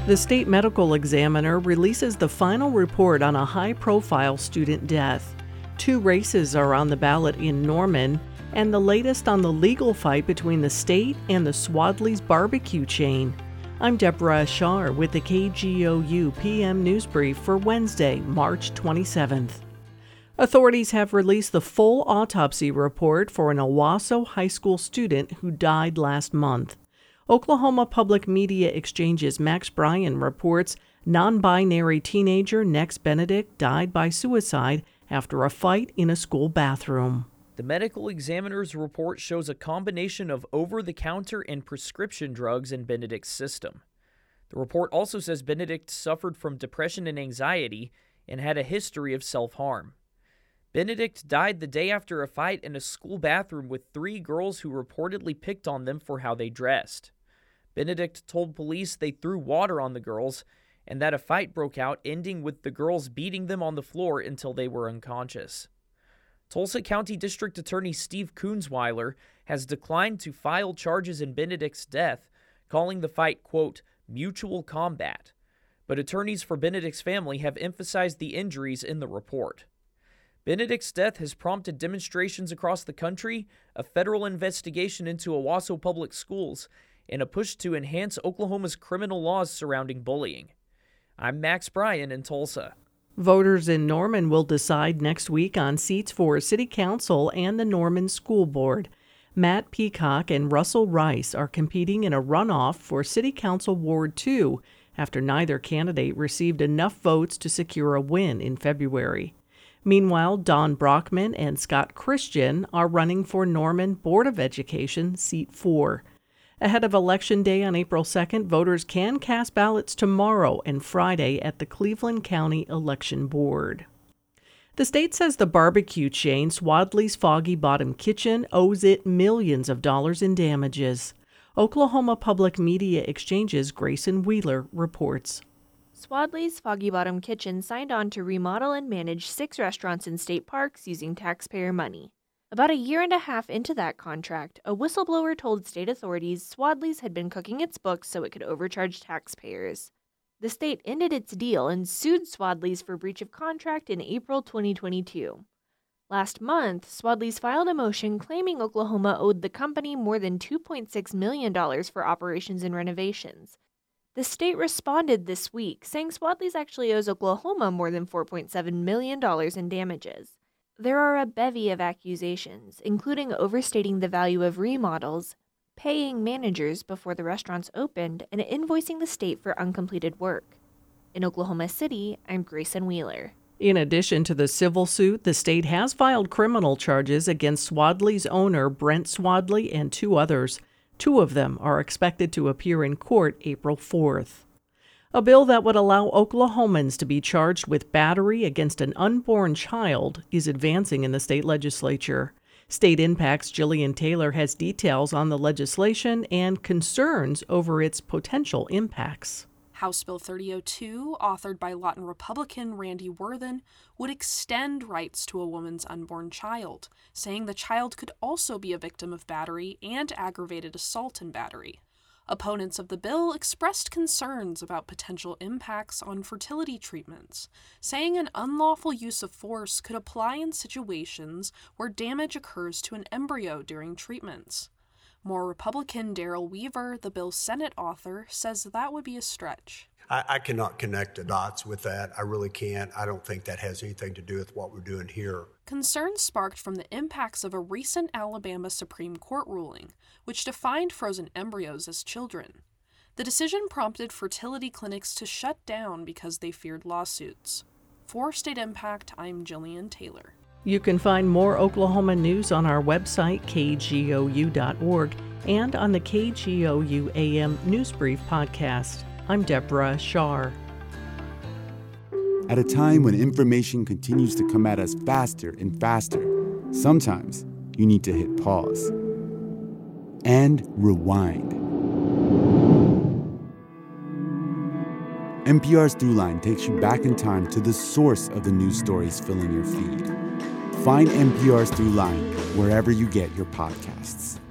The state medical examiner releases the final report on a high-profile student death. 2 races are on the ballot in Norman, and the latest on the legal fight between the state and the Swadley's barbecue chain. I'm Deborah Ashar with the KGOU PM News Brief for Wednesday, March 27th. Authorities have released the full autopsy report for an Owasso High School student who died last month. Oklahoma Public Media Exchange's Max Bryan reports non-binary teenager Nex Benedict died by suicide after a fight in a school bathroom. The medical examiner's report shows a combination of over-the-counter and prescription drugs in Benedict's system. The report also says Benedict suffered from depression and anxiety and had a history of self-harm. Benedict died the day after a fight in a school bathroom with 3 girls who reportedly picked on them for how they dressed. Benedict told police they threw water on the girls and that a fight broke out, ending with the girls beating them on the floor until they were unconscious. Tulsa County District Attorney Steve Kunzweiler has declined to file charges in Benedict's death, calling the fight, quote, mutual combat. But attorneys for Benedict's family have emphasized the injuries in the report. Benedict's death has prompted demonstrations across the country, a federal investigation into Owasso Public Schools, and a push to enhance Oklahoma's criminal laws surrounding bullying. I'm Max Bryan in Tulsa. Voters in Norman will decide next week on seats for City Council and the Norman School Board. Matt Peacock and Russell Rice are competing in a runoff for City Council Ward 2 after neither candidate received enough votes to secure a win in February. Meanwhile, Don Brockman and Scott Christian are running for Norman Board of Education Seat 4. Ahead of Election Day on April 2nd, voters can cast ballots tomorrow and Friday at the Cleveland County Election Board. The state says the barbecue chain Swadley's Foggy Bottom Kitchen owes it millions of dollars in damages. Oklahoma Public Media Exchange's Grayson Wheeler reports. Swadley's Foggy Bottom Kitchen signed on to remodel and manage 6 restaurants in state parks using taxpayer money. About a year and a half into that contract, a whistleblower told state authorities Swadley's had been cooking its books so it could overcharge taxpayers. The state ended its deal and sued Swadley's for breach of contract in April 2022. Last month, Swadley's filed a motion claiming Oklahoma owed the company more than $2.6 million for operations and renovations. The state responded this week, saying Swadley's actually owes Oklahoma more than $4.7 million in damages. There are a bevy of accusations, including overstating the value of remodels, paying managers before the restaurants opened, and invoicing the state for uncompleted work. In Oklahoma City, I'm Grayson Wheeler. In addition to the civil suit, the state has filed criminal charges against Swadley's owner, Brent Swadley, and 2 others. 2 of them are expected to appear in court April 4th. A bill that would allow Oklahomans to be charged with battery against an unborn child is advancing in the state legislature. State Impact's Jillian Taylor has details on the legislation and concerns over its potential impacts. House Bill 3002, authored by Lawton Republican Randy Worthen, would extend rights to a woman's unborn child, saying the child could also be a victim of battery and aggravated assault and battery. Opponents of the bill expressed concerns about potential impacts on fertility treatments, saying an unlawful use of force could apply in situations where damage occurs to an embryo during treatments. More Republican Darrell Weaver, the bill's Senate author, says that would be a stretch. I cannot connect the dots with that. I really can't. I don't think that has anything to do with what we're doing here. Concerns sparked from the impacts of a recent Alabama Supreme Court ruling, which defined frozen embryos as children. The decision prompted fertility clinics to shut down because they feared lawsuits. For State Impact, I'm Jillian Taylor. You can find more Oklahoma news on our website, kgou.org, and on the KGOU AM News Brief podcast. I'm Deborah Shar. At a time when information continues to come at us faster and faster, sometimes you need to hit pause and rewind. NPR's Throughline takes you back in time to the source of the news stories filling your feed. Find NPR's Throughline wherever you get your podcasts.